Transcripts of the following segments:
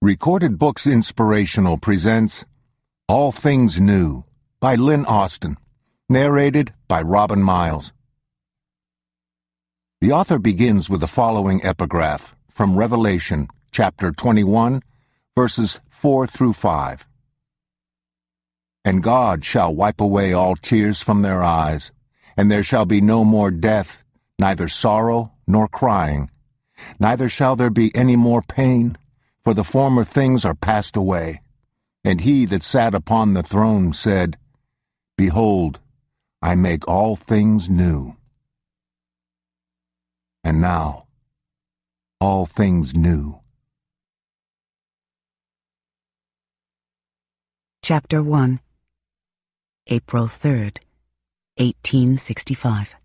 Recorded Books Inspirational presents All Things New by Lynn Austin, narrated by Robin Miles. The author begins with the following epigraph from Revelation, chapter 21, verses 4 through 5. And God shall wipe away all tears from their eyes, and there shall be no more death, neither sorrow nor crying, neither shall there be any more pain, for the former things are passed away. And he that sat upon the throne said, Behold, I make all things new. And now, all things new. Chapter 1, April 3rd, 1865.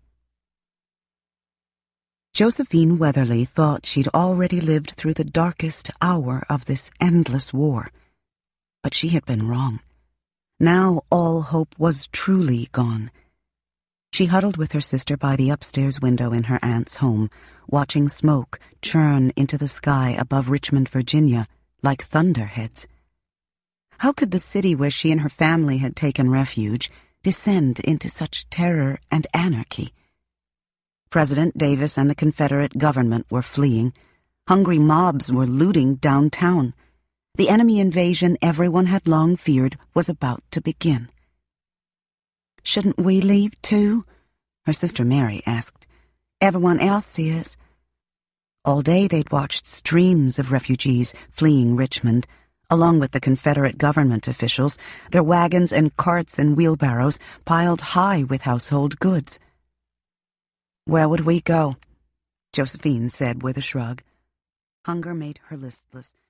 Josephine Weatherly thought she'd already lived through the darkest hour of this endless war. But she had been wrong. Now all hope was truly gone. She huddled with her sister by the upstairs window in her aunt's home, watching smoke churn into the sky above Richmond, Virginia, like thunderheads. How could the city where she and her family had taken refuge descend into such terror and anarchy? President Davis and the Confederate government were fleeing. Hungry mobs were looting downtown. The enemy invasion everyone had long feared was about to begin. "Shouldn't we leave too?" her sister Mary asked. "Everyone else is." All day they'd watched streams of refugees fleeing Richmond, along with the Confederate government officials, their wagons and carts and wheelbarrows piled high with household goods. "Where would we go?" Josephine said with a shrug. Hunger made her listless.